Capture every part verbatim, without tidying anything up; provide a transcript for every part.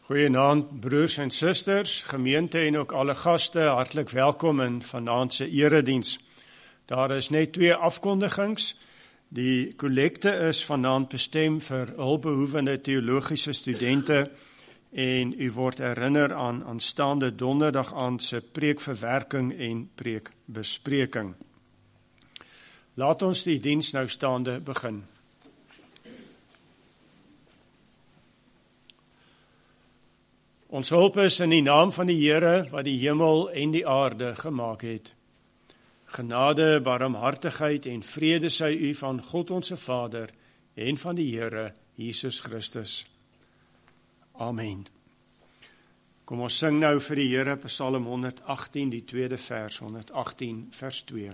Goeienaand broers en susters, gemeente en ook alle gaste, hartlik welkom in vanaand se erediens. Daar is net twee afkondigings. Die kollekte is vanaand bestem vir hulpbehoevende teologiese studente en u word herinner aan aanstaande donderdag aand se preekverwerking en preekbespreking. Laat ons die diens nou staande begin. Ons hulp is in die naam van die Here wat die hemel en die aarde gemaak het. Genade, barmhartigheid en vrede sy u van God onze Vader en van die Here Jesus Christus. Amen. Kom ons sing nou vir die Here Psalm honderd agttien, die tweede vers, honderd agttien vers twee.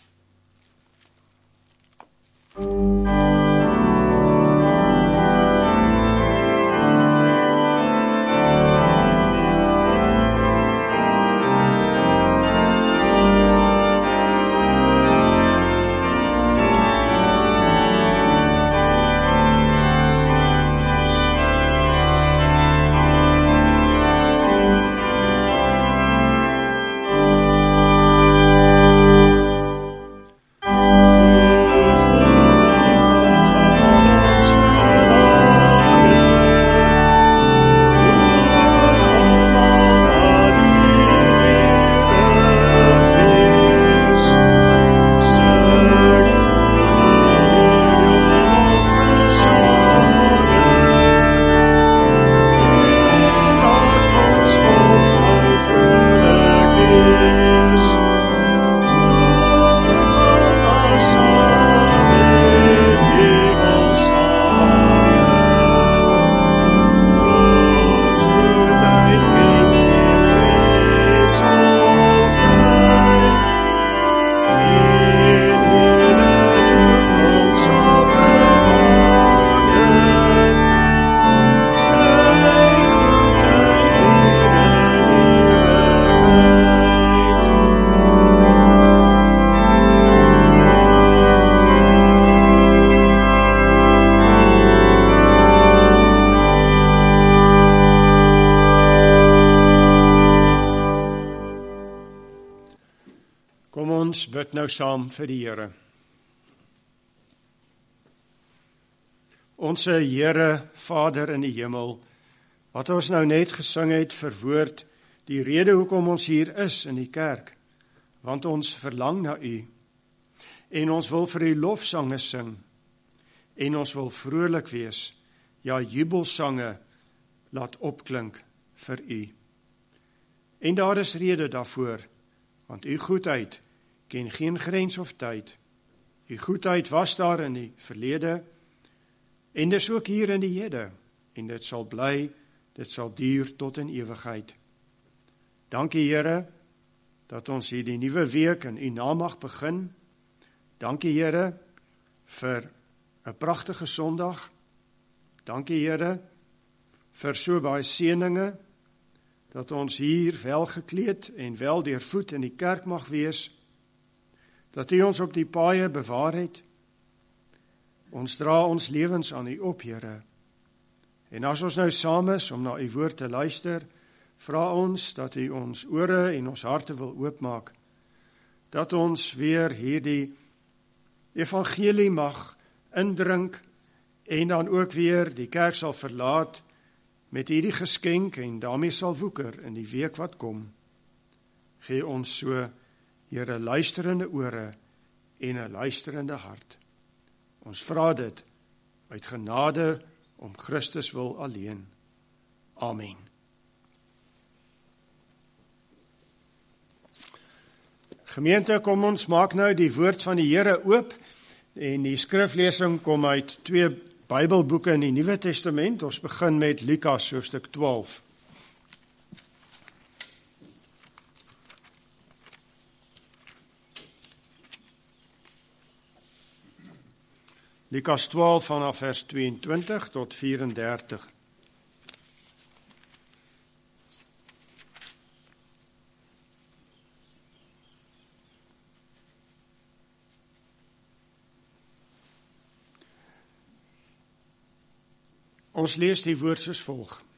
Bid nou saam vir die Here. Onse Here, Vader in die hemel, wat ons nou net gesing het, verwoord die rede hoekom ons hier is in die kerk, want ons verlang na u, en ons wil vir u lofsange sing, en ons wil vrolik wees, ja jubelsange laat opklink vir u. En daar is rede daarvoor, want u goedheid ken geen grens of tyd. U goedheid was daar in die verlede, en dis ook hier in die hede, en dit sal bly, dit sal duur tot in ewigheid. Dankie Here, dat ons hier die nuwe week in u naam mag begin. Dankie Here, vir 'n pragtige Sondag. Dankie Here, vir so baie seëninge, dat ons hier wel gekleed en wel deurvoed in die kerk mag wees, dat u ons op die paaie bewaar het. Ons dra ons lewens aan u op, Here. En as ons nou saam is om na u woord te luister, vra ons dat u ons ore en ons harte wil oopmaak, dat ons weer hierdie evangelie mag indrink en dan ook weer die kerk sal verlaat met hierdie geskenk en daarmee sal woeker in die week wat kom. Gee ons so Here, luisterende ore en 'n luisterende hart. Ons vra dit uit genade om Christus wil alleen. Amen. Gemeente, kom ons maak nou die woord van die Here oop en die skriflesing kom uit twee Bybelboeke in die Nuwe Testament. Ons begin met Lukas hoofstuk twaalf. Lukas twaalf vanaf vers tweeëntwintig tot vyf-en-dertig. Ons lees die woord soos volg.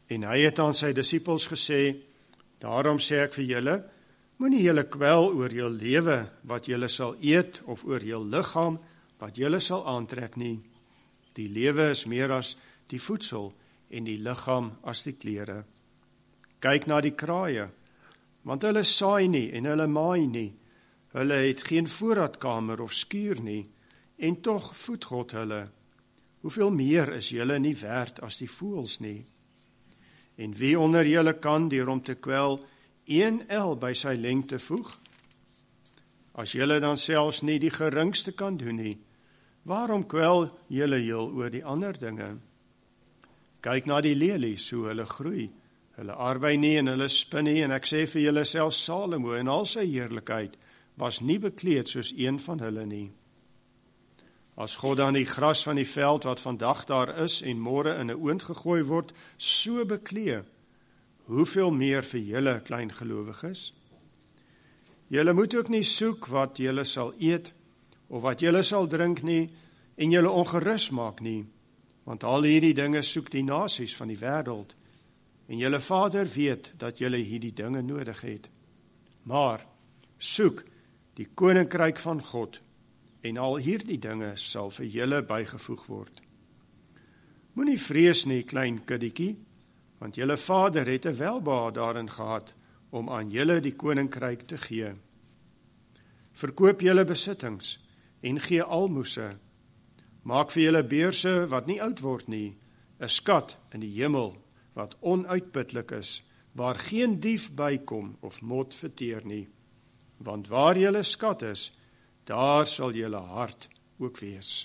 En hy het aan sy disippels gesê, daarom sê ek vir julle, moenie julle kwel oor jul lewe wat julle sal eet of oor jul liggaam wat julle sal aantrek nie. Die lewe is meer as die voedsel en die liggaam as die klere. Kyk na die kraaie, want hulle saai nie en hulle maai nie. Hulle het geen voorraadkamer of skuur nie, en tog voed God hulle. Hoeveel meer is julle nie werd as die voëls nie? En wie onder julle kan deur om te kwel een el by sy lengte voeg? As julle dan selfs nie die geringste kan doen nie, waarom kwel julle heel oor die ander dinge? Kyk na die lelies, hoe hulle groei. Hulle arbei nie en hulle spin nie, en ek sê vir julle, selfs Salomo in al sy heerlikheid was nie bekleed soos een van hulle nie. As God dan die gras van die veld wat vandag daar is en môre in 'n oond gegooi word, so beklee, hoeveel meer vir julle klein gelowiges? Julle moet ook nie soek wat julle sal eet of wat julle sal drink nie, en julle ongerus maak nie, want al hierdie dinge soek die nasies van die wêreld, en julle Vader weet dat julle hierdie dinge nodig het. Maar soek die koninkryk van God, en al hierdie dinge sal vir julle bygevoeg word. Moenie vrees nie, klein kiddiekie, want julle Vader het 'n welbehae daarin gehad om aan julle die koninkryk te gee. Verkoop julle besittings en gee almoses. Maak vir julle beurse wat nie oud word nie, 'n skat in die hemel wat onuitputlik is, waar geen dief bykom of mot verteer nie. Want waar julle skat is, daar sal julle hart ook wees.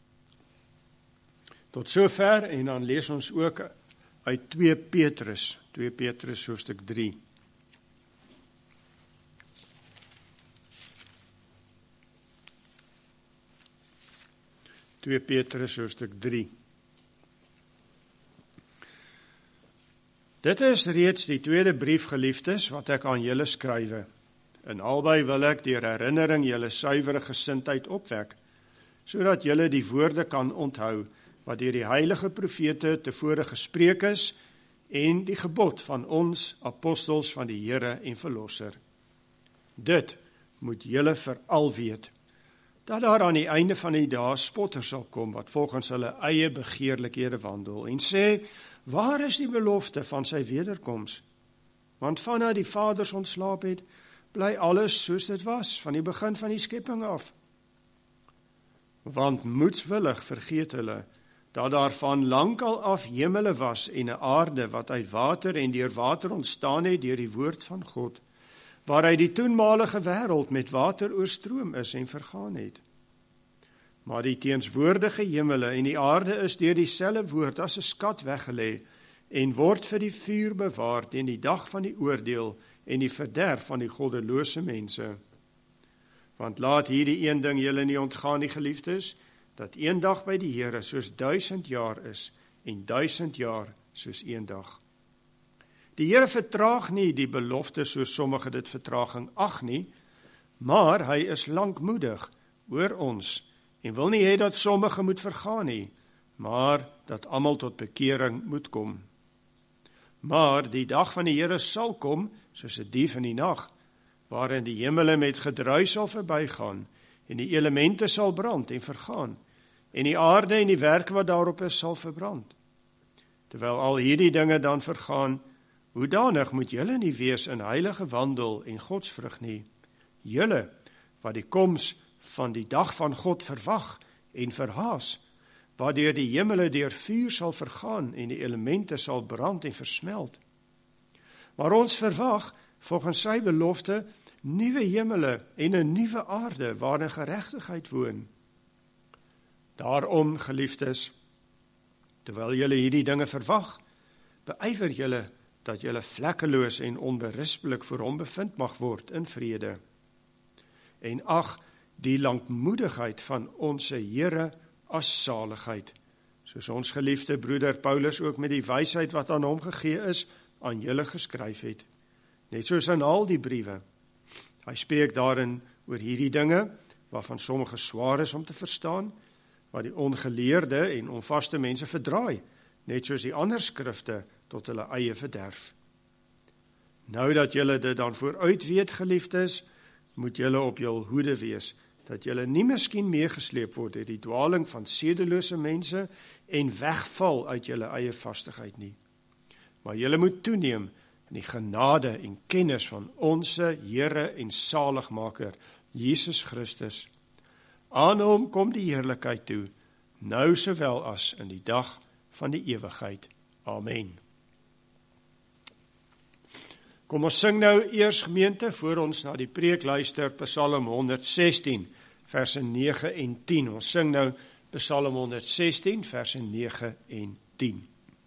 Tot sover, en dan lees ons ook uit twee Petrus, twee Petrus hoofstuk drie. twee Petrus hoofstuk drie. Dit is reeds die tweede brief, geliefdes, wat ek aan julle skrywe. In albei wil ek deur herinnering julle suiwere gesindheid opwek, sodat julle die woorde kan onthou, wat deur die heilige profete tevore gespreek is, en die gebod van ons apostels van die Here en Verlosser. Dit moet julle veral weet, dat daar aan die einde van die dae spotters sal kom, wat volgens hulle eie begeerlikhede wandel, en sê, waar is die belofte van sy wederkoms? Want vanaf die vaders ontslaap het, bly alles soos dit was, van die begin van die skepping af. Want moedswillig vergeet hulle, dat daar van lankal af hemele was en 'n aarde wat uit water en deur water ontstaan het deur die woord van God, waaruit die toenmalige wêreld met water oorstroom is en vergaan het. Maar die teenswoordige hemele en die aarde is deur dieselfde woord as 'n skat weggelê en word vir die vuur bewaar teen die dag van die oordeel en die verderf van die goddelose mense. Want laat hierdie een ding julle nie ontgaan, die geliefdes, dat een dag by die Here soos duisend jaar is en duisend jaar soos een dag. Die Here vertraag nie die belofte soos sommige dit vertraging ag nie, maar hy is lankmoedig oor ons en wil nie hê dat sommige moet vergaan nie, maar dat almal tot bekering moet kom. Maar die dag van die Here sal kom, soos 'n dief in die nag, waarin die hemele met gedruis sal verbygaan, en die elemente sal brand en vergaan, en die aarde en die werk wat daarop is sal verbrand. Terwyl al hierdie dinge dan vergaan, hoedanig moet julle nie wees in heilige wandel en godsvrug nie, julle wat die koms van die dag van God verwag en verhaas, waardeur die hemele deur vuur sal vergaan en die elemente sal brand en versmelt. Maar ons verwag, volgens sy belofte, nuwe hemele en 'n nuwe aarde waarin geregtigheid woon. Daarom, geliefdes, terwyl julle hierdie dinge verwag, beywer julle dat julle vlekkeloos en onberispelik voor hom bevind mag word in vrede. En ag, die lankmoedigheid van ons Here as saligheid, soos ons geliefde broeder Paulus ook met die wysheid wat aan hom gegee is, aan julle geskryf het. Net soos in al die briewe. Hy spreek daarin oor hierdie dinge, waarvan sommige swaar is om te verstaan, wat die ongeleerde en onvaste mense verdraai, net soos die ander skrifte tot hulle eie verderf. Nou dat julle dit dan vooruit weet, geliefdes, moet julle op jul hoede wees, dat julle nie miskien meegesleep word deur die dwaling van sedelose mense en wegval uit julle eie vastigheid nie. Maar julle moet toeneem in die genade en kennis van onse Here en Saligmaker, Jesus Christus. Aan hom kom die heerlikheid toe, nou sowel as in die dag van die ewigheid. Amen. Kom ons sing nou eers, gemeente, voor ons na die preek luister, Psalm honderdsestien, verse nege en tien. Ons sing nou Psalm honderdsestien, verse nege en tien.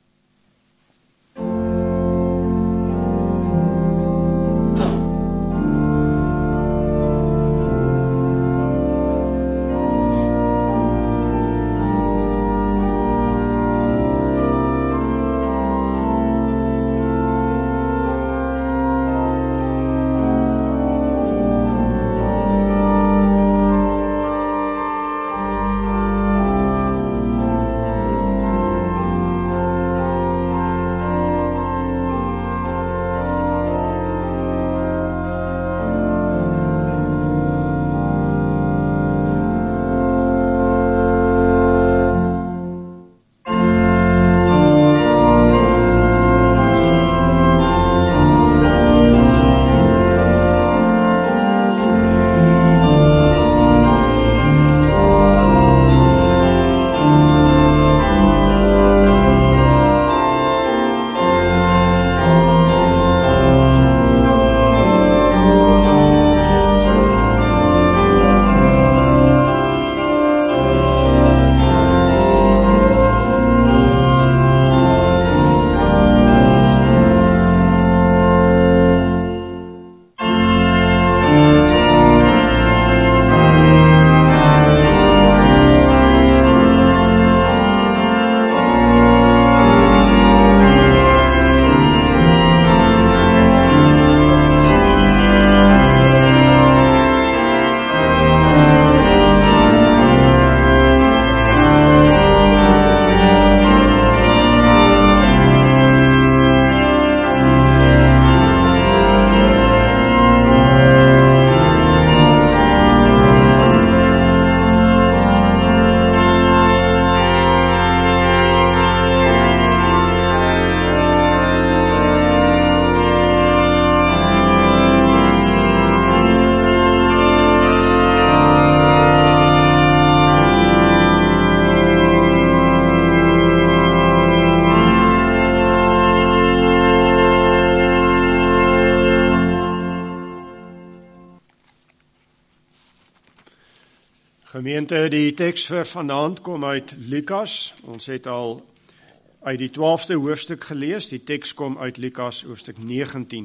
Gemeente, die teks vir vanaand kom uit Lukas. Ons het al uit die twaalfde hoofstuk gelees. Die teks kom uit Lukas hoofstuk negentien.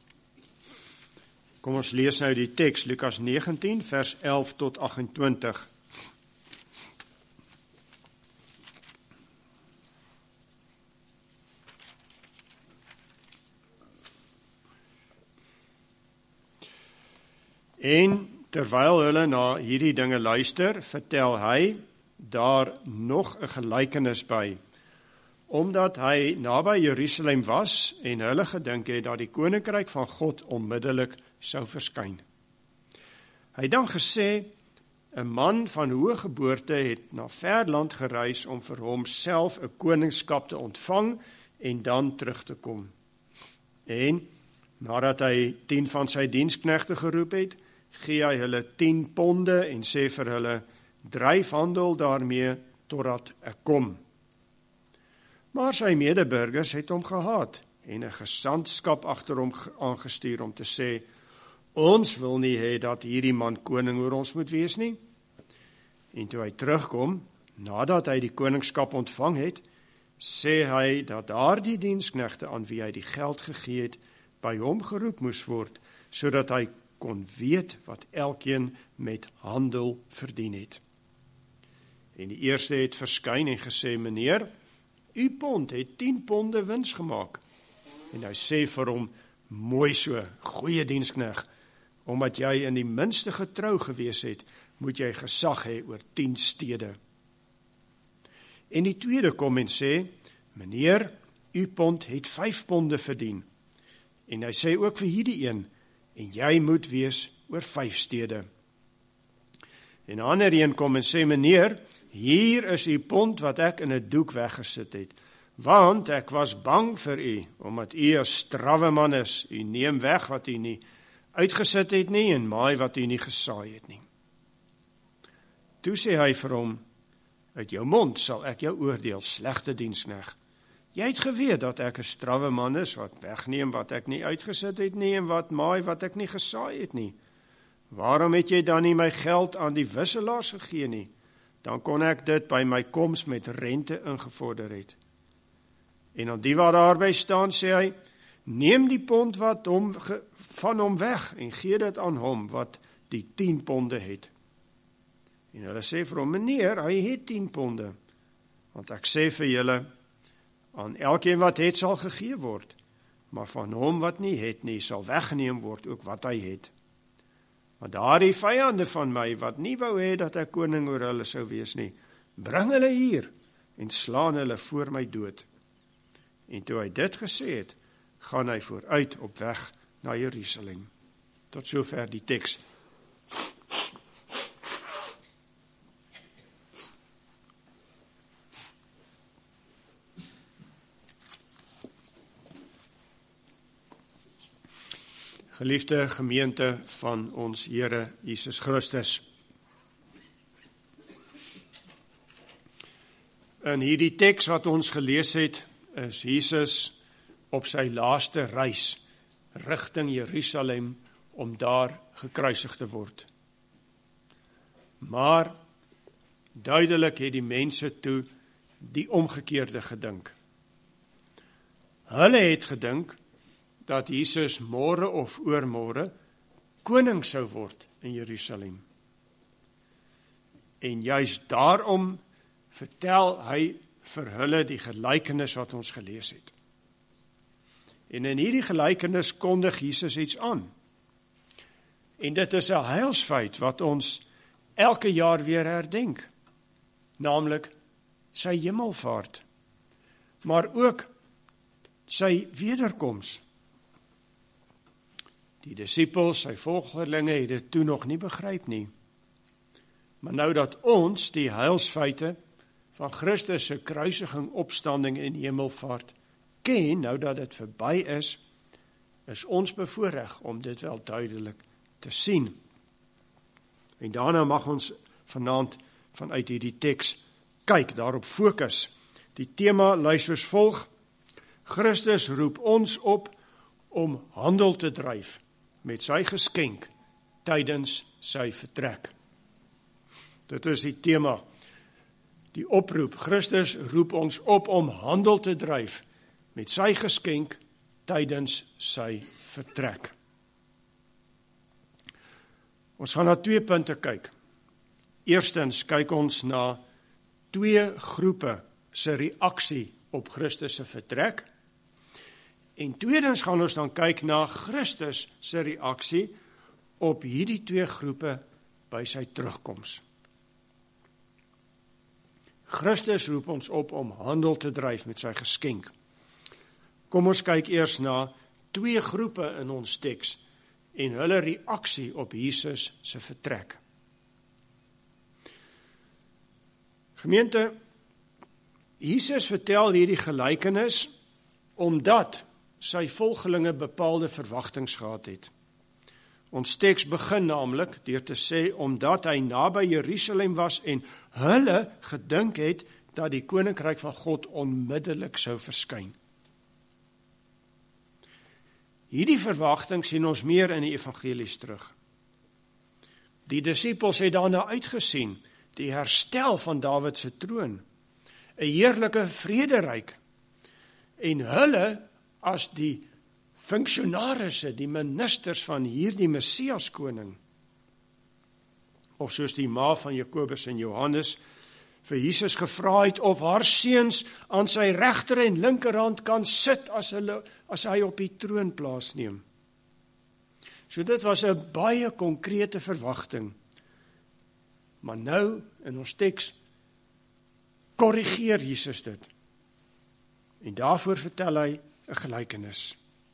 Kom ons lees nou die teks, Lukas negentien, vers elf tot agt-en-twintig. En terwyl hulle na hierdie dinge luister, vertel hy daar nog 'n gelykenis by, omdat hy naby Jerusalem was en hulle gedink het dat die koninkryk van God onmiddellik sou verskyn. Hy het dan gesê, 'n man van hoë geboorte het na ver land gereis om vir homself 'n koningskap te ontvang en dan terug te kom. En nadat hy tien van sy diensknegte geroep het, gee hy hulle tien ponde en sê vir hulle, dryf handel daarmee totdat ek kom. Maar sy medeburgers het hom gehaat en 'n gesandskap agter hom aangestuur om te sê, ons wil nie hê dat hierdie man koning oor ons moet wees nie. En toe hy terugkom, nadat hy die koningskap ontvang het, sê hy dat daardie diensknegte aan wie hy die geld gegee het, by hom geroep moes word, sodat hy kon weet wat elkeen met handel verdien het. En die eerste het verskyn en gesê, meneer, u pond het tien ponde wins gemaak. En hy sê vir hom, mooi so, goeie dienskneg, omdat jy in die minste getrou gewees het, moet jy gesag hê oor tien stede. En die tweede kom en sê, meneer, u pond het vyf ponde verdien. En hy sê ook vir hierdie een, en jy moet wees oor vyf stede. En 'n ander een kom en sê, meneer, hier is u pond wat ek in 'n doek weggesit het, want ek was bang vir u, omdat u 'n strawwe man is, u neem weg wat u nie uitgesit het nie, en maai wat u nie gesaai het nie. Toe sê hy vir hom, uit jou mond sal ek jou oordeel, slegte diensknegt. Jy het geweet dat ek 'n strawwe man is, wat wegneem wat ek nie uitgesit het nie, en wat maai wat ek nie gesaai het nie. Waarom het jy dan nie my geld aan die wisselaars gegee nie? Dan kon ek dit by my koms met rente ingevorder het. En aan die wat daarby staan, sê hy, neem die pond wat hom, van hom weg, en gee dit aan hom, wat die tien ponde het. En hulle sê vir hom, meneer, hy het tien ponde, want ek sê vir julle, aan elkeen wat het sal gegee word, maar van hom wat nie het nie, sal weggeneem word ook wat hy het. Maar daardie vyande van my, wat nie wou hê dat ek koning oor hulle sou wees nie, bring hulle hier, en slaan hulle voor my dood. En toe hy dit gesê het, gaan hy vooruit op weg na Jerusalem. Tot sover die teks. Geliefde gemeente van ons Here Jesus Christus. In hierdie teks wat ons gelees het, is Jesus op sy laaste reis rigting Jerusalem om daar gekruisig te word. Maar duidelik het die mense toe die omgekeerde gedink. Hulle het gedink dat Jesus môre of oormôre koning sou word in Jerusalem. En juis daarom vertel hy vir hulle die gelykenis wat ons gelees het. En in hierdie gelykenis kondig Jesus iets aan. En dit is 'n heilsfeit wat ons elke jaar weer herdenk, naamlik sy hemelvaart, maar ook sy wederkoms. Die disippels, sy volgelinge, het dit toe nog nie begryp nie. Maar nou dat ons die heilsfeite van Christus se kruisiging, opstanding en hemelvaart ken, nou dat dit verby is, is ons bevoorreg om dit wel duidelik te sien. En daarna mag ons vanaand vanuit hierdie teks kyk, daarop fokus. Die tema lui soos volg: Christus roep ons op om handel te dryf met sy geskenk tydens sy vertrek. Dit is die tema, die oproep. Christus roep ons op om handel te dryf met sy geskenk tydens sy vertrek. Ons gaan na twee punte kyk. Eerstens kyk ons na twee groepe se reaksie op Christus se vertrek. En tweedens gaan ons dan kyk na Christus se reaksie op hierdie twee groepe by sy terugkoms. Christus roep ons op om handel te dryf met sy geskenk. Kom ons kyk eers na twee groepe in ons teks en hulle reaksie op Jesus se vertrek. Gemeente, Jesus vertel hierdie gelykenis omdat sy volgelinge bepaalde verwagtinge gehad het. Ons teks begin naamlik deur te sê, omdat hy naby Jerusalem was en hulle gedink het dat die koninkryk van God onmiddellik sou verskyn. Hierdie verwagting sien ons meer in die evangelies terug. Die disippels het daarna uitgesien, die herstel van Dawid se troon, 'n heerlike vrederyk, en hulle as die funksionarisse, die ministers van hierdie Messias koning, of soos die ma van Jakobus en Johannes vir Jesus gevra het of haar seuns aan sy regter en linkerhand kan sit as hulle as hy op die troon plaasneem. So dit was 'n baie konkrete verwagting. Maar nou in ons teks korrigeer Jesus dit. En daarvoor vertel hy 'n gelykenis.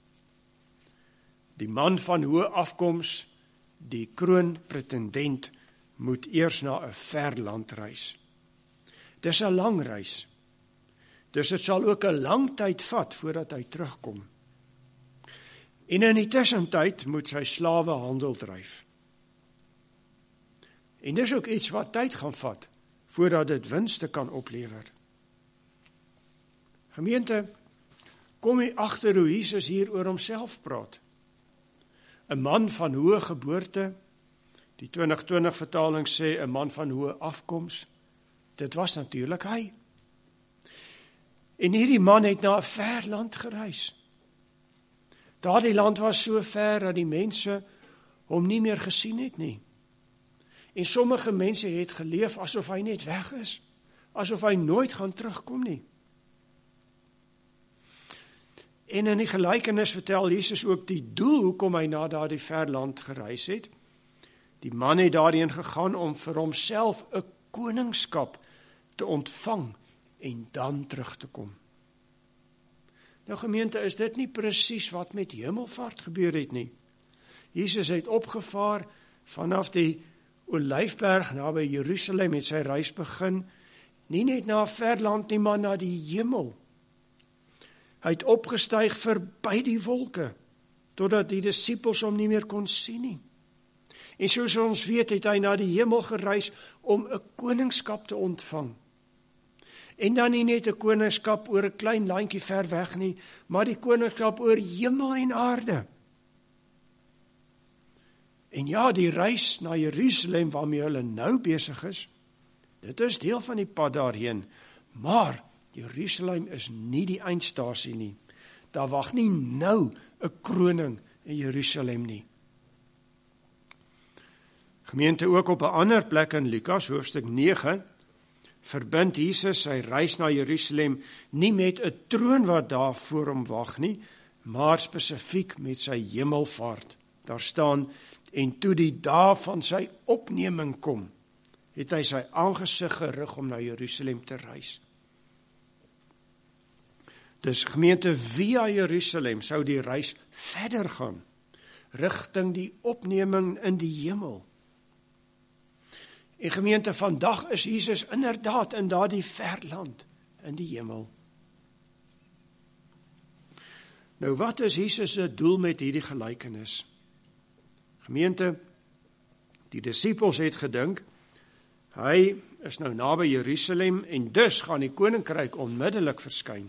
Die man van hoë afkoms, die kroonpretendent, moet eers na 'n ver land reis. Dis 'n lang reis. Dus dit sal ook 'n lang tyd vat voordat hy terugkom. En in die tussentyd moet sy slawe handel dryf. En dis ook iets wat tyd gaan vat voordat dit winste kan oplewer. Gemeente, kom jy agter hoe Jesus hier oor homself praat? 'n man van hoë geboorte, die twintig twintig vertaling sê 'n man van hoë afkoms. Dit was natuurlik hy. En hierdie man het na 'n ver land gereis. Daardie land was so ver dat die mense hom nie meer gesien het nie. En sommige mense het geleef asof hy net weg is, asof hy nooit gaan terugkom nie. En in die gelykenis vertel Jesus ook die doel hoekom hy na daardie ver land gereis het. Die man het daarheen gegaan om vir homself 'n koningskap te ontvang en dan terug te kom. Nou gemeente, is dit nie presies wat met hemelvaart gebeur het nie? Jesus het opgevaar vanaf die Olyfberg naby Jerusalem, het sy reis begin, nie net na 'n ver land nie, maar na die hemel. Hy het opgestyg verby die wolke, totdat die disippels hom nie meer kon sien nie. En soos ons weet, het hy na die hemel gereis om 'n koningskap te ontvang. En dan nie net 'n koningskap oor 'n klein landjie ver weg nie, maar die koningskap oor hemel en aarde. En ja, die reis na Jerusalem waarmee hulle nou besig is, dit is deel van die pad daarheen, maar Jerusalem is nie die eindstasie nie. Daar wag nie nou 'n kroning in Jerusalem nie. Gemeente, ook op 'n ander plek in Lukas hoofstuk nege, verbind Jesus sy reis na Jerusalem nie met 'n troon wat daar voor hom wag nie, maar spesifiek met sy hemelvaart. Daar staan, en toe die dae van sy opneming kom, het hy sy aangesig gerig om na Jerusalem te reis. Dus gemeente, via Jerusalem sou die reis verder gaan, rigting die opneming in die hemel. En gemeente, vandag is Jesus inderdaad in daardie ver land, in die hemel. Nou wat is Jesus se doel met hierdie gelykenis? Gemeente, die disippels het gedink, hy is nou naby Jerusalem en dus gaan die koninkryk onmiddellik verskyn.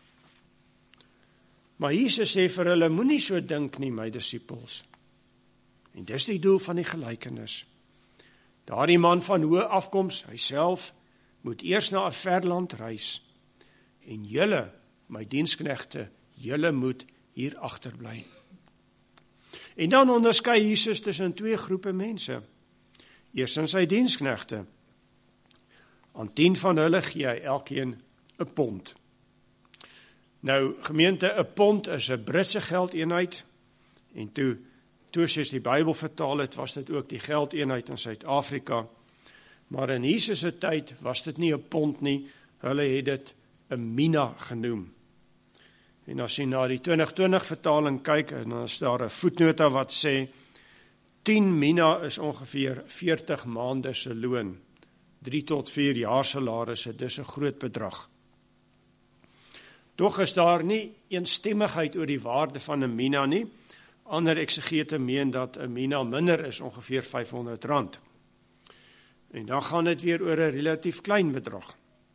Maar Jesus sê vir hulle, moenie so dink nie, my disippels. En dis die doel van die gelykenis. Daardie man van hoë afkoms, hy self, moet eers na 'n ver land reis. En julle, my diensknegte, julle moet hier agterbly. En dan onderskei Jesus tussen twee groepe mense. Eerstens sy diensknegte. Aan tien van hulle gee hy elkeen 'n pond. Nou, gemeente, 'n pond is 'n Britse geldeenheid, en toe, toe soos die Bybel vertaal het, was dit ook die geldeenheid in Suid-Afrika. Maar in Jesus se tyd was dit nie 'n pond nie, hulle het dit 'n mina genoem. En as jy na die twintig twintig vertaling kyk, en dan is daar 'n voetnota wat sê, tien mina is ongeveer veertig maande se loon, drie tot vier jaar salarisse, dis 'n groot bedrag. Tog is daar nie eensstemmigheid oor die waarde van 'n mina nie. Ander eksegete meen dat 'n mina minder is, ongeveer vyfhonderd rand. En dan gaan dit weer oor 'n relatief klein bedrag.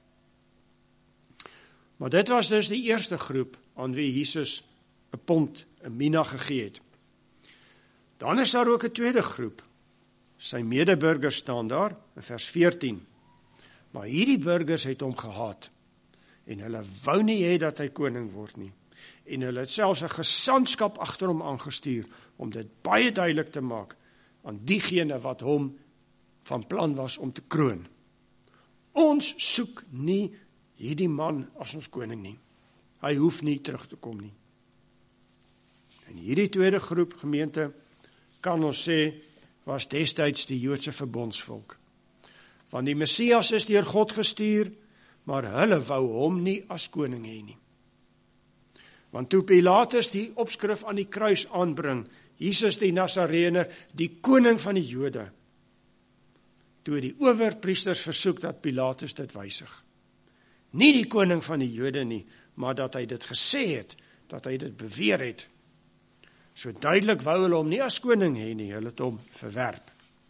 Maar dit was dus die eerste groep aan wie Jesus 'n pond, 'n mina gegee het. Dan is daar ook 'n tweede groep. Sy medeburgers staan daar, in vers veertien. Maar hierdie burgers het hom gehaat. En hulle wou nie hê dat hy koning word nie. En hulle het selfs 'n gesandskap agter hom aangestuur, om dit baie duidelik te maak, aan diegene wat hom van plan was om te kroon. Ons soek nie hierdie man as ons koning nie. Hy hoef nie terug te kom nie. En hierdie tweede groep gemeente, kan ons sê, was destyds die Joodse verbondsvolk. Want die Messias is deur God gestuur, maar hulle wou hom nie as koning hê nie. Want toe Pilatus die opskrif aan die kruis aanbring, Jesus die Nasareëner, die koning van die Jode, toe die owerpriesters versoek dat Pilatus dit wysig. Nie die koning van die Jode nie, maar dat hy dit gesê het, dat hy dit beweer het. So duidelik wou hulle hom nie as koning hê nie, hulle het hom verwerp.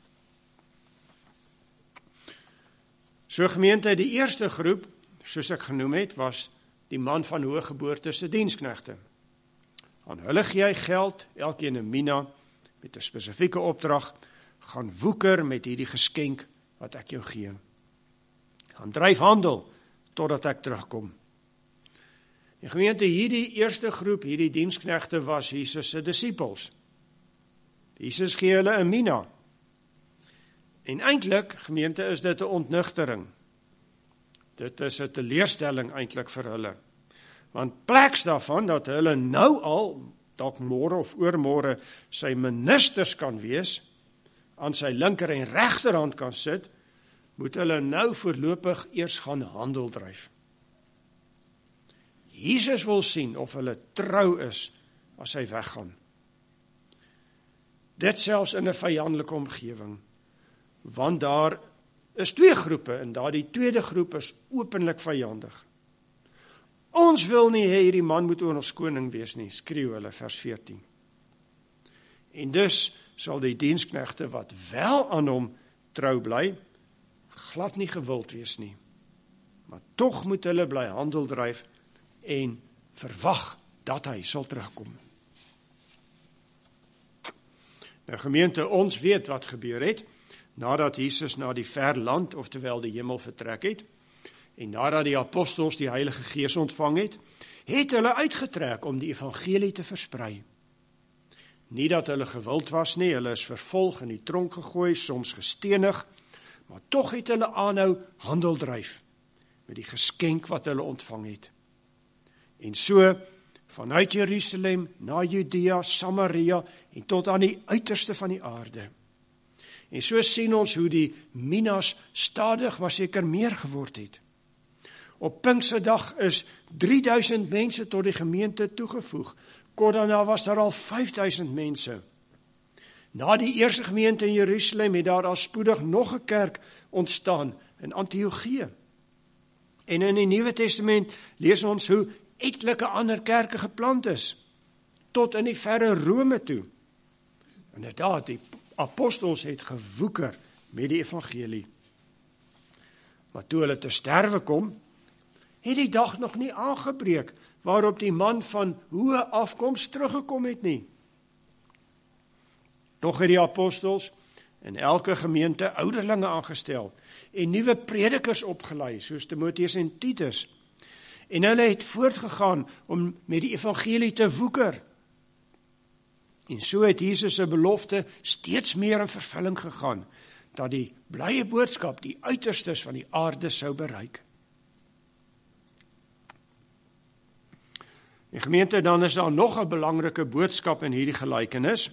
So gemeente, die eerste groep, soos ek genoem het, was die man van hoë geboorte se diensknegte. Aan hulle gee hy geld, elkeen 'n mina, met 'n spesifieke opdrag, gaan woeker met hierdie geskenk wat ek jou gee. Gaan dryf handel, totdat ek terugkom. Die gemeente, hierdie eerste groep, hierdie diensknegte was Jesus se disippels. Jesus gee hulle 'n mina. En eintlik, gemeente, is dit 'n ontnugtering. Dit is 'n teleurstelling eintlik vir hulle. Want pleks daarvan dat hulle nou al, dalk môre of oormôre, sy ministers kan wees, aan sy linker en regterhand kan sit, moet hulle nou voorlopig eers gaan handel dryf. Jesus wil sien of hulle trou is as hy weggaan. Dit selfs in 'n vyandelike omgewing, want daar is twee groepe en daardie tweede groep is openlik vyandig. Ons wil nie hê hierdie man moet oor ons koning wees nie, skreeu hulle vers veertien. En dus sal die diensknegte wat wel aan hom trou bly, glad nie gewild wees nie. Maar tog moet hulle bly handel dryf en verwag dat hy sal terugkom. Nou gemeente, ons weet wat gebeur het, nadat Jesus na die ver land, oftewel die hemel vertrek het, en nadat die apostels die Heilige Gees ontvang het, het hulle uitgetrek om die evangelie te versprei. Nie dat hulle gewild was nie, hulle is vervolg in die tronk gegooi, soms gestenig, maar tog het hulle aanhou handel dryf met die geskenk wat hulle ontvang het. En so, vanuit Jerusalem na Judea, Samaria en tot aan die uiterste van die aarde. En so sien ons hoe die minas stadig maar seker meer geword het. Op Pinksterdag is drie duisend mense tot die gemeente toegevoeg. Kort daarna was daar al vyf duisend mense. Na die eerste gemeente in Jerusalem het daar al spoedig nog 'n kerk ontstaan in Antiochië. En in die Nuwe Testament lees ons hoe etlike ander kerke geplant is, tot in die verre Rome toe. Inderdaad, die apostels het gewoeker met die evangelie. Maar toe hulle te sterwe kom, het die dag nog nie aangebreek, waarop die man van hoë afkoms teruggekom het nie. Tog het die apostels in elke gemeente ouderlinge aangestel en nuwe predikers opgelei, soos Timoteus en Titus. En hulle het voortgegaan om met die evangelie te woeker. En so het Jesus se belofte steeds meer in vervulling gegaan, dat die blye boodskap die uiterstes van die aarde sou bereik. Die gemeente, dan is daar nog 'n belangrike boodskap in hierdie gelykenis.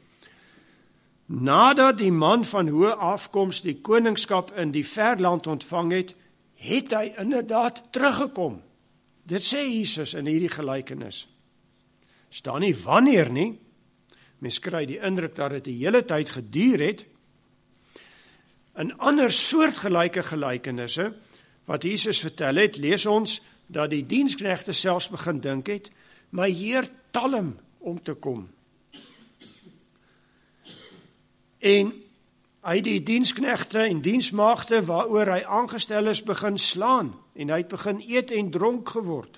Nadat die man van hoë afkoms die koningskap in die verland ontvang het, het hy inderdaad teruggekom. Dit sê Jesus in hierdie gelykenis. Staan nie wanneer nie. Mens kry die indruk dat dit die hele tyd geduur het. In ander soortgelyke gelykenisse wat Jesus vertel het, lees ons dat die diensknegte selfs begin dink het, my Heer talm om te kom. En hy die diensknegte en diensmaagde waaroor hy aangestel is begin slaan en hy het begin eet en dronk geword.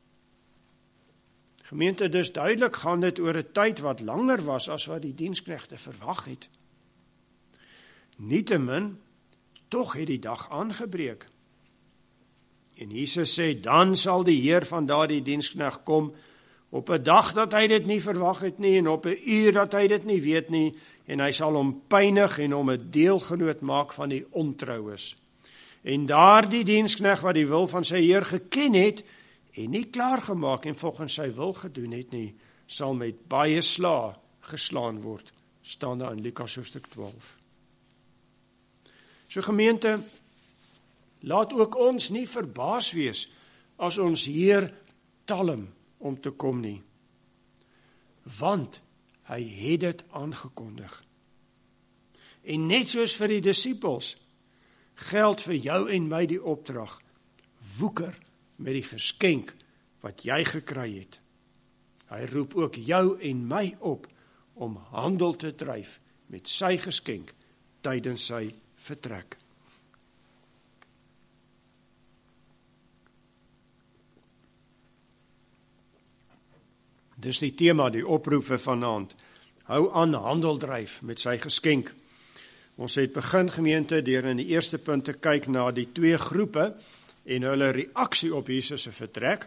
Gemeente, dus duidelik gaan dit oor 'n tyd wat langer was as wat die diensknegte verwag het. Nietemin, tog het die dag aangebreek. En Jesus sê, dan sal die Heer van daardie diensknegt kom op 'n dag dat hy dit nie verwag het nie en op 'n uur dat hy dit nie weet nie, en hy sal hom pynig en hom 'n deelgenoot maak van die ontroues. En daardie diensknegt wat die wil van sy Heer geken het en nie klaargemaak en volgens sy wil gedoen het nie, sal met baie slae geslaan word, staan daar in Lukas hoofstuk twaalf. So gemeente, laat ook ons nie verbaas wees as ons Heer talm om te kom nie, want hy het dit aangekondig. En net soos vir die disippels, geld vir jou en my die opdrag, woeker met die geskenk wat jy gekry het. Hy roep ook jou en my op om handel te dryf met sy geskenk tydens sy vertrek. Dis die tema, die oproep vir vanaand. Hou aan handel dryf met sy geskenk. Ons het begin gemeente deur in die eerste punt te kyk na die twee groepe en hulle reaksie op Jesus se vertrek.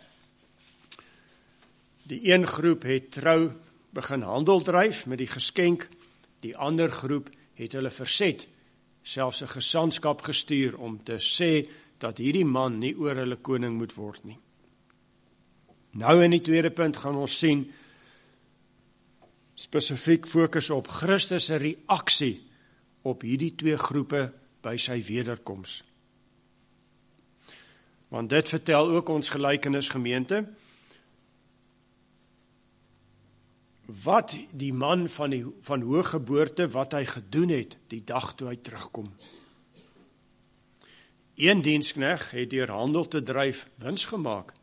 Die een groep het trou begin handel dryf met die geskenk, die ander groep het hulle verset, selfs 'n gesandskap gestuur om te sê dat hierdie man nie oor hulle koning moet word nie. Nou in die tweede punt gaan ons sien, spesifiek fokus op Christus se reaksie op hierdie twee groepe by sy wederkoms. Want dit vertel ook ons gelykenis gemeente, wat die man van, die, van hoë geboorte, wat hy gedoen het, die dag toe hy terugkom. Een dienskneg het deur handel te dryf wins gemaak.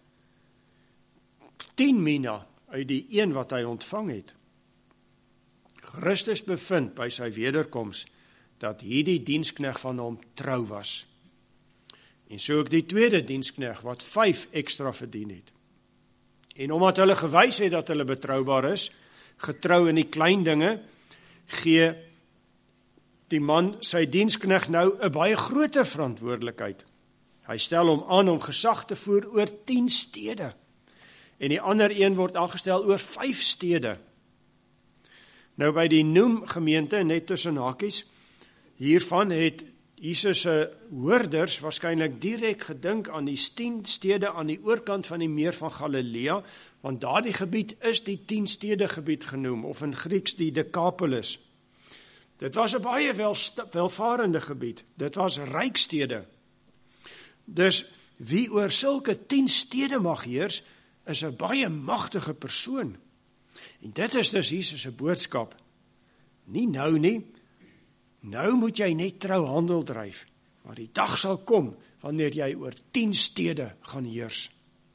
Tien mina uit die een wat hy ontvang het. Christus bevind by sy wederkoms, dat hierdie dienskneg van hom trou was. En so ook die tweede dienskneg, wat vyf ekstra verdien het. En omdat hulle gewys het dat hulle betroubaar is, getrou in die klein dinge, gee die man sy dienskneg nou 'n baie groter verantwoordelikheid. Hy stel hom aan om gesag te voer oor tien stede. En die ander een word aangestel oor vyf stede. Nou by die noem gemeente, net tussen hakies, hiervan het Jesus se hoorders waarskynlik direk gedink aan die tien stede aan die oorkant van die meer van Galilea, want daardie gebied is die tien stede gebied genoem, of in Grieks die Decapolis. Dit was 'n baie welvarende gebied, dit was rykstede. Dus wie oor sulke tien stede mag heers, is 'n baie magtige persoon. En dit is dus Jesus se boodskap. Nie nou nie, nou moet jy net trou handel dryf, maar die dag sal kom, wanneer jy oor tien stede gaan heers.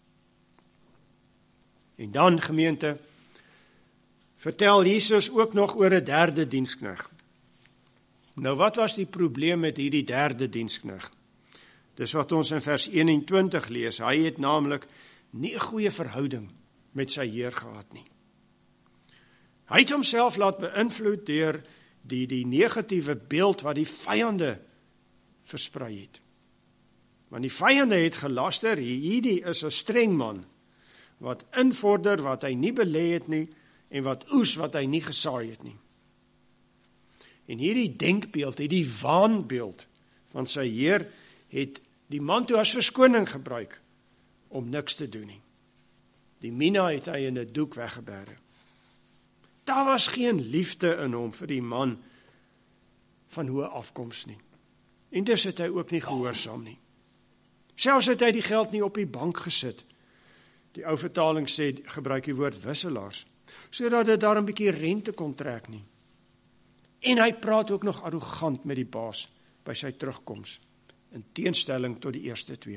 En dan, gemeente, vertel Jesus ook nog oor 'n derde dienskneg. Nou, wat was die probleem met hierdie derde dienskneg? Dis wat ons in vers eenentwintig lees. Hy het naamlik nie 'n goeie verhouding met sy Heer gehad nie. Hy het homself laat beïnvloed deur die, die negatiewe beeld wat die vyande versprei het. Want die vyande het gelaster, hierdie is 'n streng man, wat invorder wat hy nie belê het nie, en wat oes wat hy nie gesaai het nie. En hierdie denkbeeld, hierdie waanbeeld van sy Heer, het die man toe as verskoning gebruik, om niks te doen nie. Die mina het hy in 'n doek weggebêre. Daar was geen liefde in hom vir die man van hoë afkoms nie. En dus het hy ook nie gehoorsaam nie. Selfs het hy die geld nie op die bank gesit. Die ou vertaling sê, gebruik die woord wisselaars, sodat dit daar 'n bietjie rente kon trek nie. En hy praat ook nog arrogant met die baas by sy terugkoms, in teenstelling tot die eerste twee.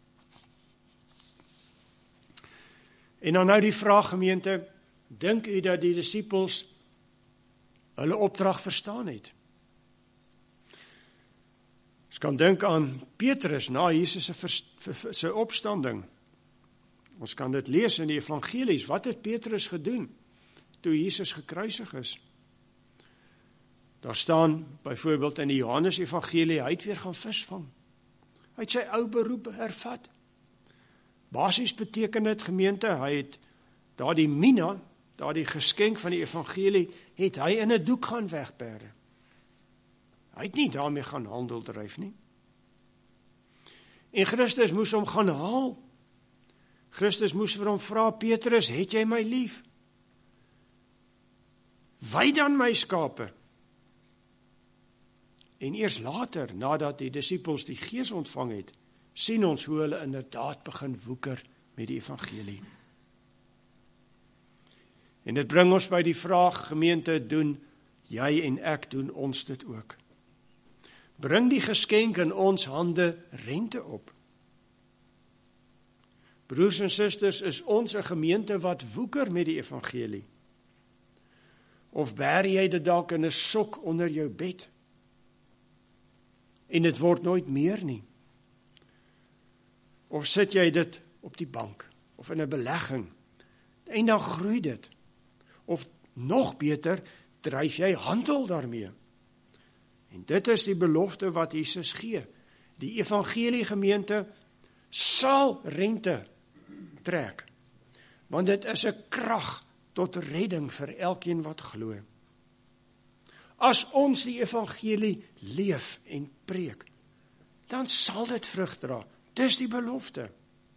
En dan nou die vraag, gemeente, dink u dat die disippels hulle opdrag verstaan het? Ons kan dink aan Petrus na Jesus se opstanding. Ons kan dit lees in die evangelies. Wat het Petrus gedoen toe Jesus gekruisig is? Daar staan byvoorbeeld in die Johannes evangelie, hy het weer gaan visvang. Hy het sy ou beroep hervat. Basies beteken dit, gemeente, hy het daardie mina, daardie geskenk van die evangelie, het hy in 'n doek gaan wegbêre. Hy het nie daarmee gaan handel dryf nie. En Christus moes hom gaan haal. Christus moes vir hom vra, Petrus, het jy my lief? Wy dan my skape. En eers later, nadat die disippels die Gees ontvang het, sien ons hoe hulle inderdaad begin woeker met die evangelie. En dit bring ons by die vraag, gemeente, doen jy en ek, doen ons dit ook? Bring die geskenk in ons hande rente op. Broers en susters, is ons 'n gemeente wat woeker met die evangelie? Of bær jy dit dalk in 'n sok onder jou bed? En dit word nooit meer nie. Of sit jy dit op die bank, of in 'n belegging, en dan groei dit. Of nog beter, dryf jy handel daarmee. En dit is die belofte wat Jesus gee. Die evangelie gemeente sal rente trek, want dit is 'n krag tot redding vir elkeen wat glo. As ons die evangelie leef en preek, dan sal dit vrug dra. Dis die belofte.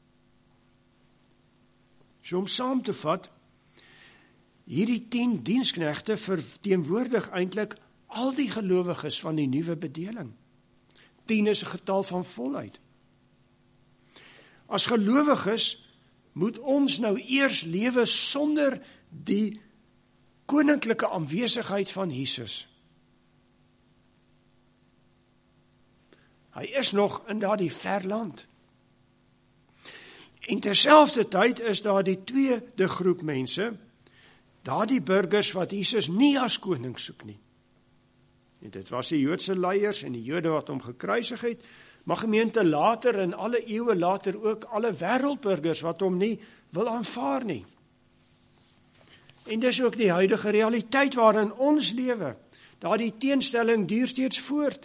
So om saam te vat, hierdie tien diensknegte verteenwoordig eintlik al die gelowiges van die nuwe bedeling. Tien is 'n getal van volheid. As gelowiges moet ons nou eers lewe sonder die koninklike aanwesigheid van Jesus. Hy is nog in daardie ver land. En terselfdertyd is daar die tweede groep mense, daardie burgers wat Jesus nie as koning soek nie. En dit was die Joodse leiers en die Jode wat hom gekruisig het, maar gemeente later en alle eeue later ook alle wêreldburgers wat hom nie wil aanvaar nie. En dis ook die huidige realiteit waarin ons lewe. Daardie teenstelling duur steeds voort.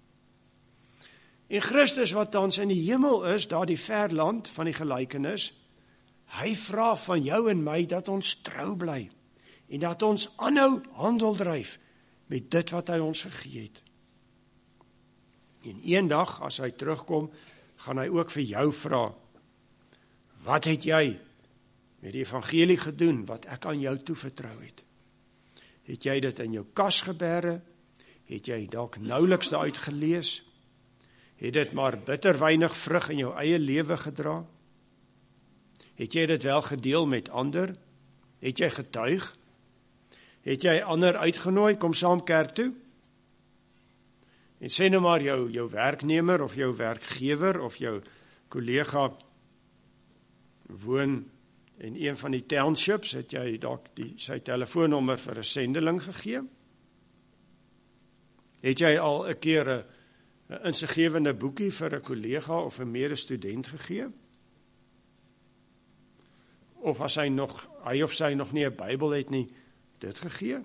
En Christus wat tans in die hemel is, daardie ver land van die gelykenis, hy vra van jou en my dat ons trou bly en dat ons aanhou handel dryf met dit wat hy ons gegee het. En eendag as hy terugkom, gaan hy ook vir jou vra, wat het jy met die evangelie gedoen wat ek aan jou toevertrou het? Het jy dit in jou kas geberre? Het jy dalk nouliks daaruit gelees? Het dit maar bitter weinig vrug in jou eie lewe gedra? Het jy dit wel gedeel met ander? Het jy getuig? Het jy ander uitgenooi, kom saam kerk toe? En sê nou maar jou, jou werknemer of jou werkgewer of jou kollega woon in een van die townships, het jy dalk die, sy telefoonnommer vir 'n sendeling gegee? Het jy al 'n keer 'n 'n insiggewende boekie vir 'n kollega of 'n medestudent gegee? Of as hy nog hy of sy nog nie 'n Bybel het nie, dit gegee?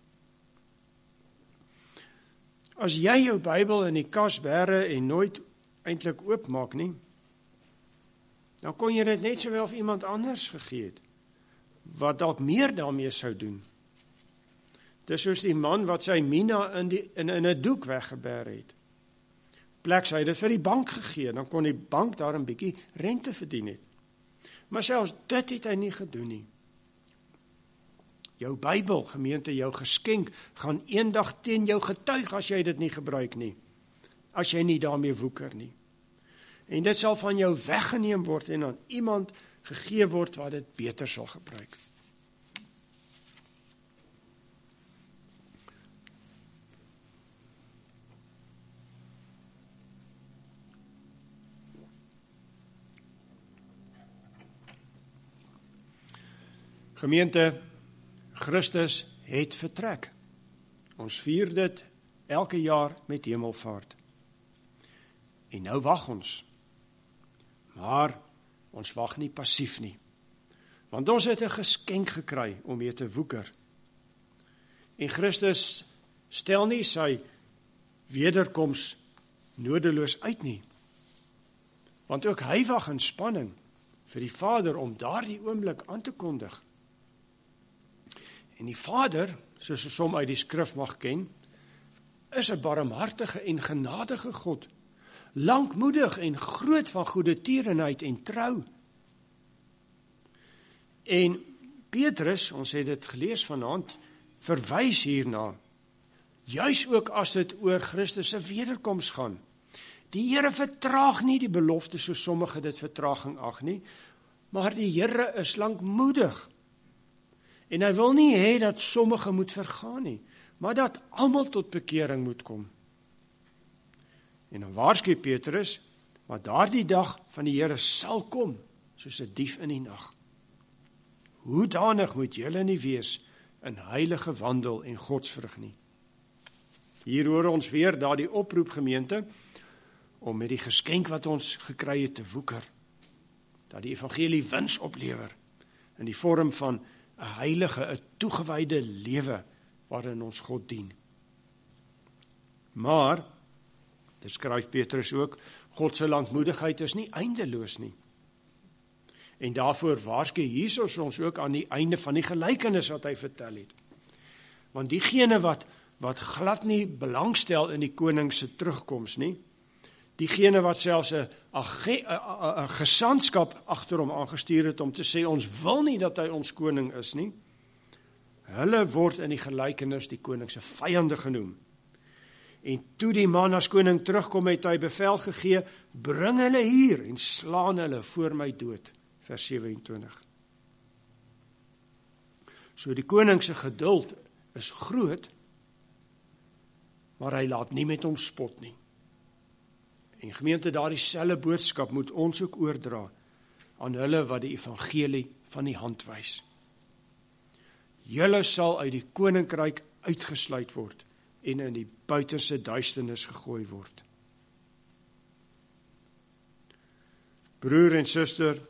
As jy jou Bybel in die kas bære en nooit eintlik oopmaak nie, dan kon jy dit net sowel vir iemand anders gegee het, wat dalk meer daarmee sou doen. Dis soos die man wat sy mina in die in 'n 'n doek weggebêre het. Plek sy dit vir die bank gegee, dan kon die bank daar 'n bietjie rente verdien het. Maar selfs dit het hy nie gedoen nie. Jou Bybel, gemeente, jou geskenk, gaan eendag teen jou getuig as jy dit nie gebruik nie. As jy nie daarmee woeker nie. En dit sal van jou weggeneem word en aan iemand gegee word wat dit beter sal gebruik. Gemeente, Christus het vertrek. Ons vier dit elke jaar met Hemelvaart. En nou wag ons. Maar ons wag nie passief nie. Want ons het 'n geskenk gekry om mee te woeker. En Christus stel nie sy wederkoms nodeloos uit nie. Want ook hy wag in spanning vir die Vader om daardie oomblik aan te kondig. En die Vader, soos ons hom uit die skrif mag ken, is 'n barmhartige en genadige God, lankmoedig en groot van goeie tierenheid en trou. En Petrus, ons het dit gelees vanaand, verwys hierna, juis ook as dit oor Christus se wederkoms gaan. Die Here vertraag nie die belofte so sommige dit vertraging ag nie, maar die Here is lankmoedig En hy wil nie hê dat sommige moet vergaan nie, maar dat almal tot bekering moet kom. En dan waarsku Petrus, maar daardie dag van die Here sal kom, soos 'n dief in die nag. Hoedanig moet julle nie wees in heilige wandel en godsvrug nie. Hier hoor ons weer daardie oproep gemeente, om met die geskenk wat ons gekry het te woeker, dat die evangelie wins oplewer, in die vorm van 'n heilige, 'n toegewyde lewe, waarin ons God dien. Maar, dit skryf Petrus ook, God se lankmoedigheid is nie eindeloos nie. En daarvoor waarsku Jesus ons ook aan die einde van die gelykenis wat hy vertel het. Want diegene wat, wat glad nie belangstel in die koning se terugkoms nie, diegene wat selfs 'n gesandskap agter hom aangestuur het om te sê, ons wil nie dat hy ons koning is nie, hulle word in die gelykenis die koning se vyande genoem. En toe die man as koning terugkom, het hy bevel gegee, bring hulle hier en slaan hulle voor my dood. Vers sewe-en-twintig. So die koning se geduld is groot, maar hy laat nie met hom spot nie. En gemeente, daardie selfde boodskap moet ons ook oordra aan hulle wat die evangelie van die hand wys. Julle sal uit die koninkryk uitgesluit word en in die buitenste duisternis gegooi word. Broer en suster,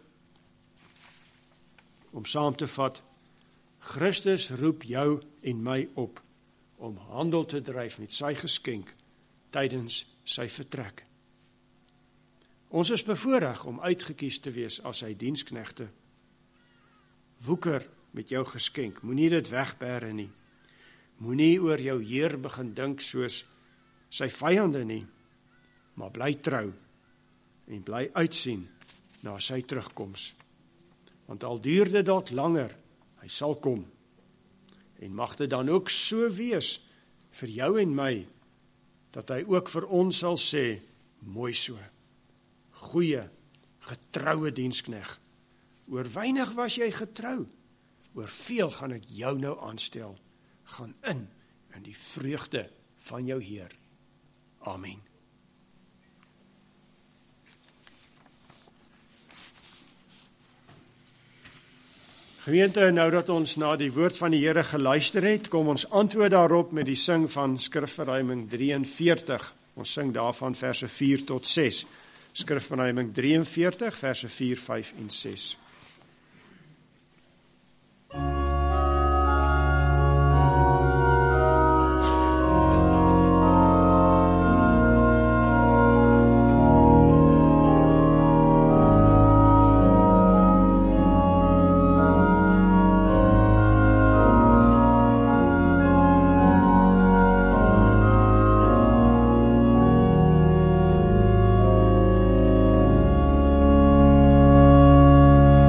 om saam te vat, Christus roep jou en my op om handel te dryf met sy geskenk tydens sy vertrek. Ons is bevoorreg om uitgekies te wees as sy diensknegte. Woeker met jou geskenk, moenie dit wegbêre nie. Moenie oor jou Heer begin dink soos sy vyande nie, maar bly trou en bly uitsien na sy terugkoms. Want al duur dit dalk langer, hy sal kom. En mag dit dan ook so wees vir jou en my, dat hy ook vir ons sal sê, mooi so, goeie, getroue dienskneg. Oor weinig was jy getrou, oor veel gaan ek jou nou aanstel. Gaan in, in die vreugde van jou Heer. Amen. Gemeente, nou dat ons na die woord van die Here geluister het, kom ons antwoord daarop met die sing van Skrifverruiming drieënveertig. Ons sing daarvan verse vier tot ses. Skrifverruiming drieënveertig, verse vier, vyf en ses. Thank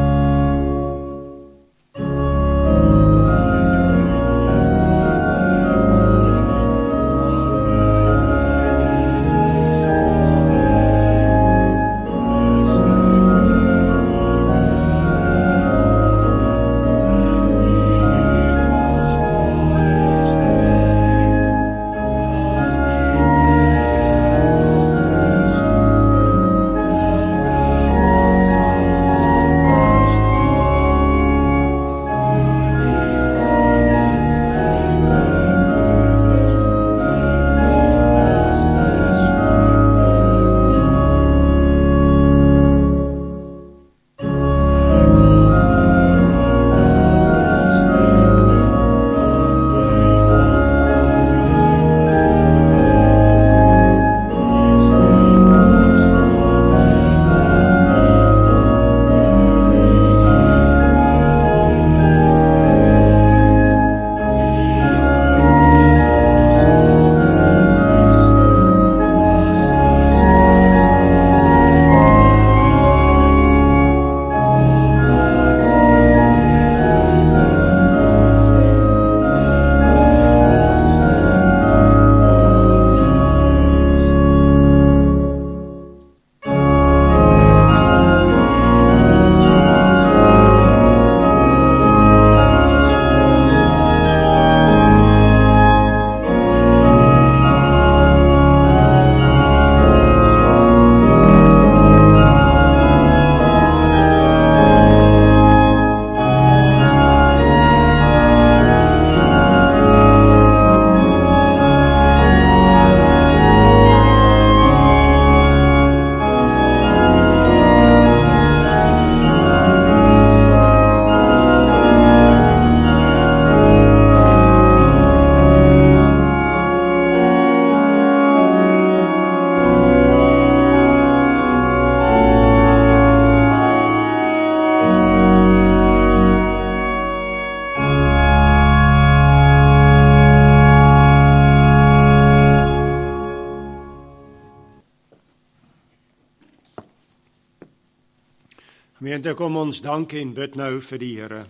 Gemeente, kom ons dank en bid nou vir die Here.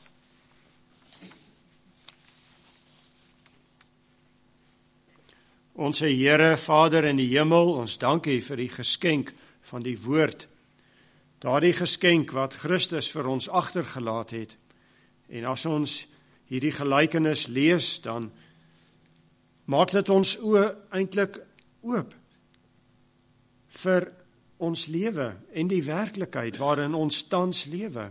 Onse Here, Vader in die hemel, ons dank U vir die geskenk van die woord. Daardie geskenk wat Christus vir ons agtergelaat het. En as ons hierdie gelykenis lees, dan maak dit ons oë eintlik oop vir ons lewe en die werklikheid waarin ons tans lewe.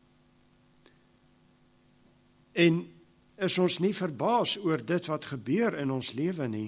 En is ons nie verbaas oor dit wat gebeur in ons lewe nie.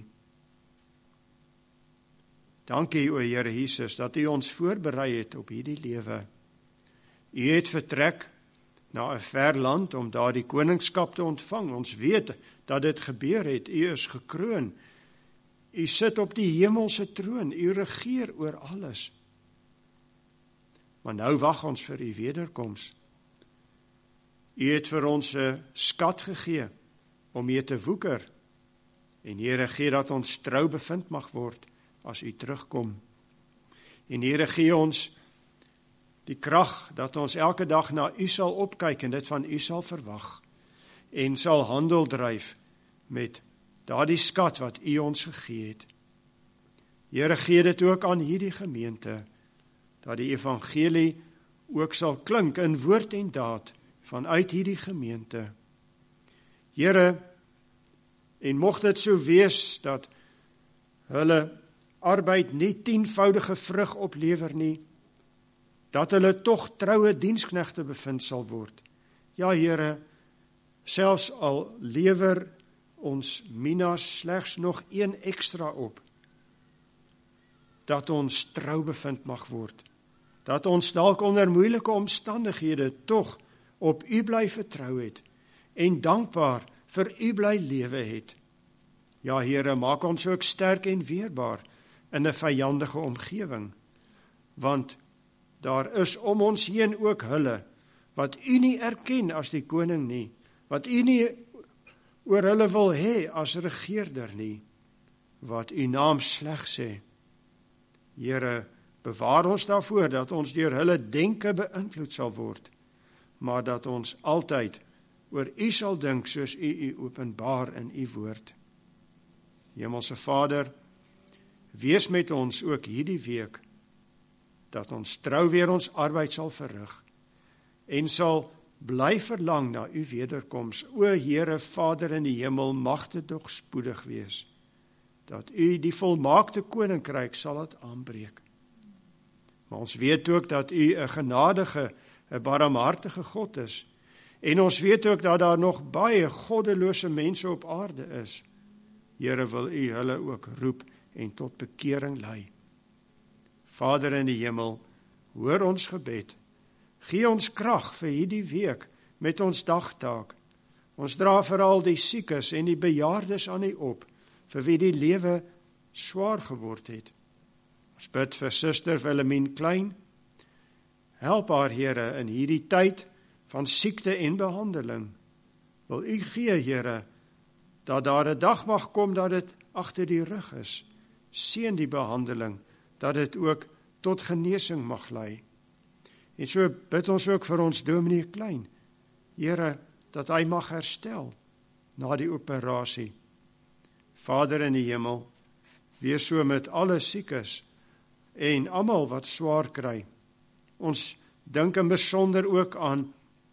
Dankie, o Here Jesus, dat U ons voorberei het op hierdie lewe. U het vertrek na 'n ver land om daar die koningskap te ontvang. Ons weet dat dit gebeur het. U is gekroon. U sit op die hemelse troon. U regeer oor alles. Maar nou wag ons vir U wederkoms. U het vir ons 'n skat gegee om mee te woeker. En Here, gee dat ons trou bevind mag word as U terugkom. En Here, gee ons die krag dat ons elke dag na U sal opkyk en dit van U sal verwag en sal handel dryf met daardie skat wat U ons gegee het. Here, gee dit ook aan hierdie gemeente, dat die evangelie ook sal klink in woord en daad vanuit hierdie gemeente. Here, en mocht dit so wees dat hulle arbeid nie tienvoudige vrug oplewer nie, dat hulle tog troue diensknegte bevind sal word. Ja, Here, selfs al lewer ons Minas slegs nog een ekstra op, dat ons trou bevind mag word, dat ons dalk onder moeilike omstandighede tog op U bly vertrou het en dankbaar vir U bly lewe het. Ja, Here, maak ons ook sterk en weerbaar in 'n vyandige omgewing, want daar is om ons heen ook hulle wat U nie erken as die koning nie, wat U nie oor hulle wil hê as regeerder nie, wat U naam sleg sê. Here, bewaar ons daarvoor dat ons deur hulle denke beïnvloed sal word, maar dat ons altyd oor U sal dink soos U U openbaar in U woord. Hemelse Vader, wees met ons ook hierdie week, dat ons trou weer ons arbeid sal verrig, en sal bly verlang na U wederkoms. O Here, Vader in die hemel, mag dit nog spoedig wees, dat U die volmaakte koninkryk sal laat aanbreek. Maar ons weet ook dat U 'n genadige, 'n barmhartige God is, en ons weet ook dat daar nog baie goddelose mense op aarde is. Here, wil U hulle ook roep en tot bekering lei. Vader in die hemel, hoor ons gebed. Gee ons krag vir hierdie week met ons dagtaak. Ons dra veral die siekes en die bejaardes aan U op, vir wie die lewe swaar geword het. Ons bid vir Suster Wilhelmine Klein. Help haar, Here, in hierdie tyd van siekte en behandeling. Wil U gee, Here, dat daar 'n dag mag kom dat dit agter die rug is. Seën die behandeling, dat dit ook tot genesing mag lei. En so bid ons ook vir ons Dominee Klein. Here, dat hy mag herstel na die operasie. Vader in die hemel, wees so met alle siekes en almal wat swaar kry. Ons dink in besonder ook aan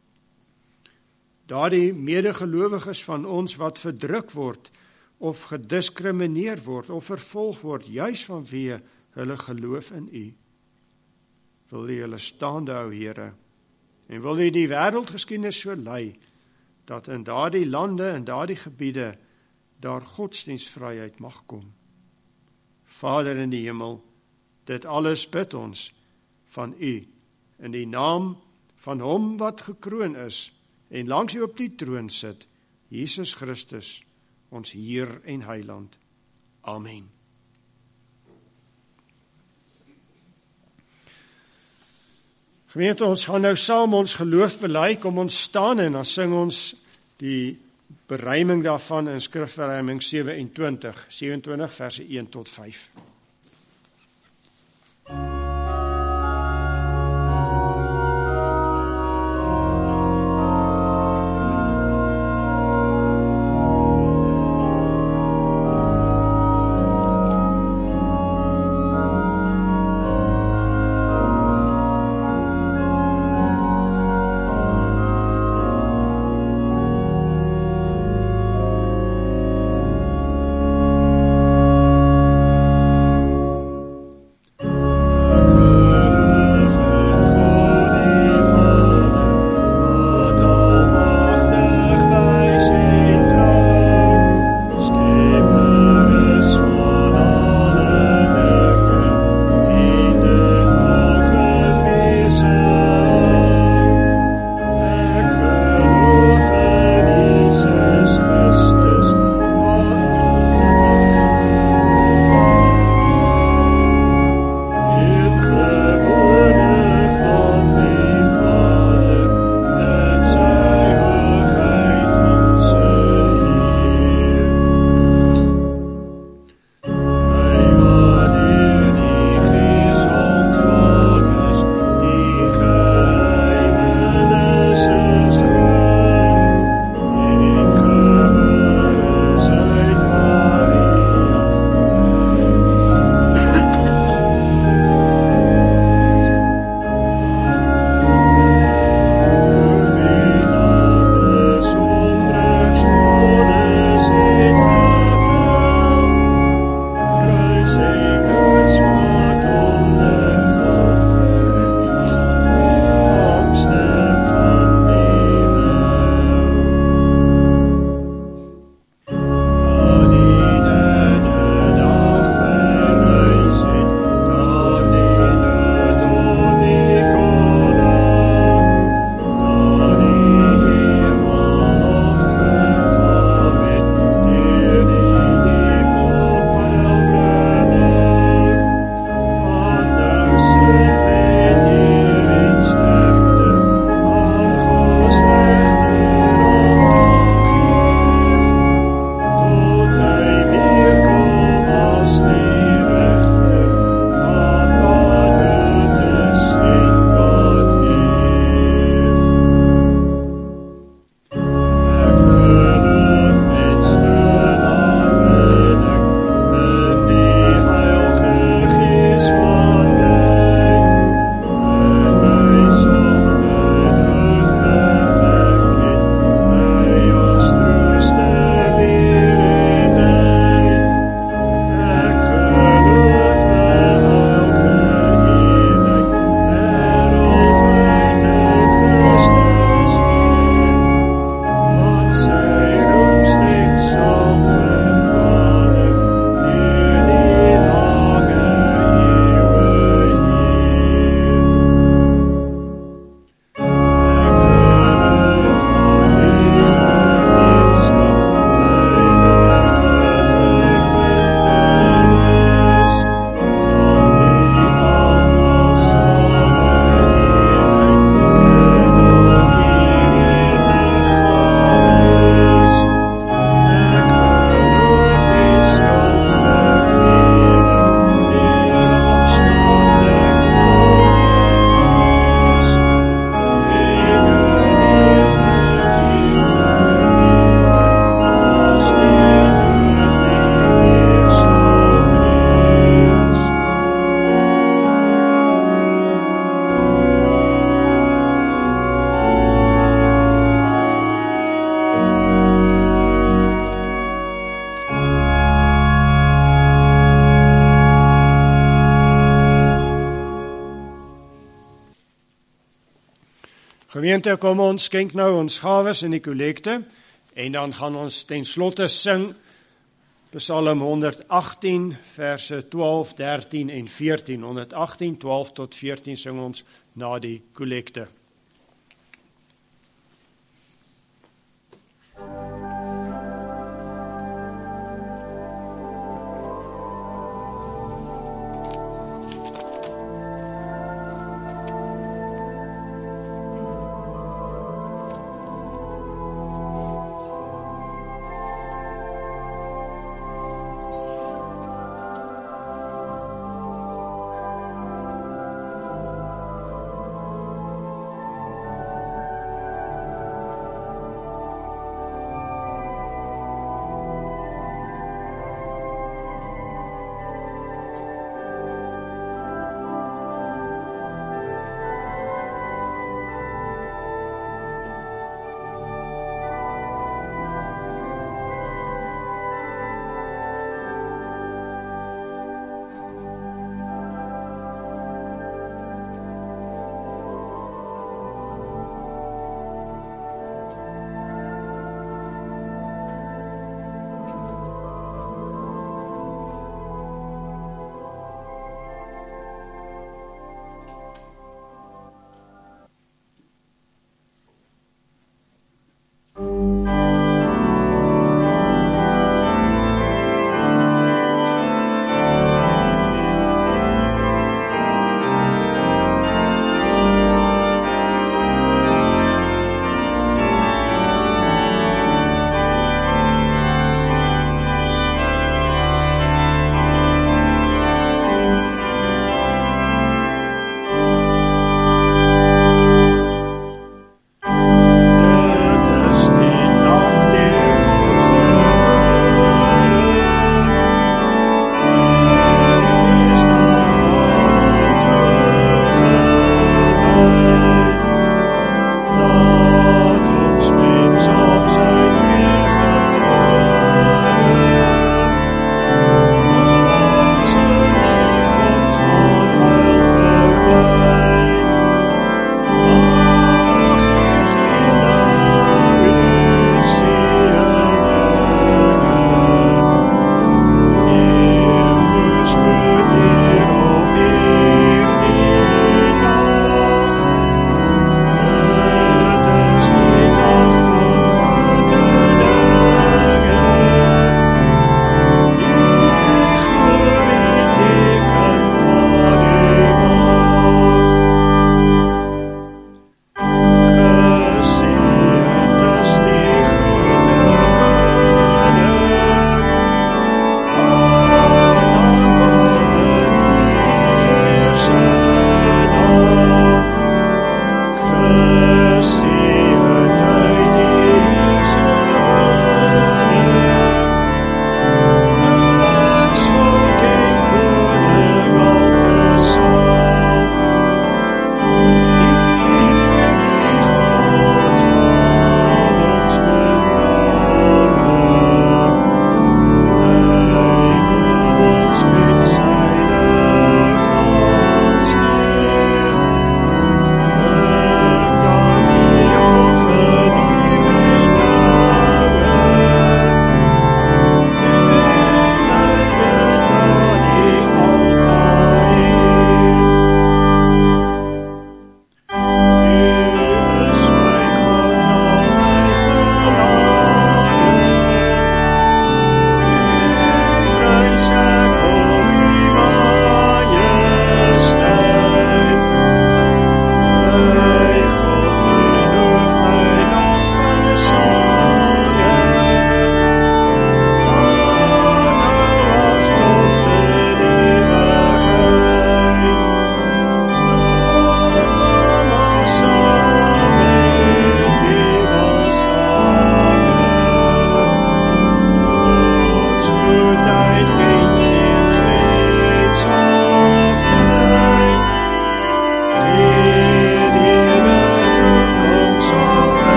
daardie medegelowiges van ons wat verdruk word of gediskrimineer word of vervolg word, juis vanweë hulle geloof in U. Wil U hulle staande hou, Here, en wil U die wêreldgeskiedenis so lei, dat in daardie lande en daardie gebiede daar godsdienstvryheid mag kom. Vader in die hemel, dit alles bid ons van U, in die naam van Hom wat gekroon is, en langs U op die troon sit, Jesus Christus, ons Heer en Heiland. Amen. Gemeente, ons gaan nou saam ons geloof bely, kom ons staan en dan sing ons die beruiming daarvan in skrifverruiming sewe-en-twintig, sewe-en-twintig verse een tot vyf. Gemeente, kom ons skenk nou ons gawes in die kollekte en dan gaan ons ten slotte sing Psalm honderdagtien verse twaalf, dertien en veertien. honderdagtien, twaalf tot veertien sing ons na die kollekte.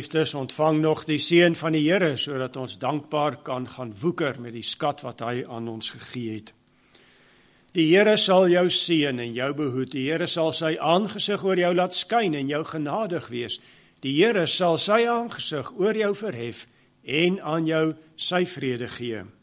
Geliefdes, ontvang nog die seën van die Here, sodat ons dankbaar kan gaan woeker met die skat wat hy aan ons gegee het. Die Here sal jou seën en jou behoed. Die Here sal sy aangesig oor jou laat skyn en jou genadig wees. Die Here sal sy aangesig oor jou verhef en aan jou sy vrede gee.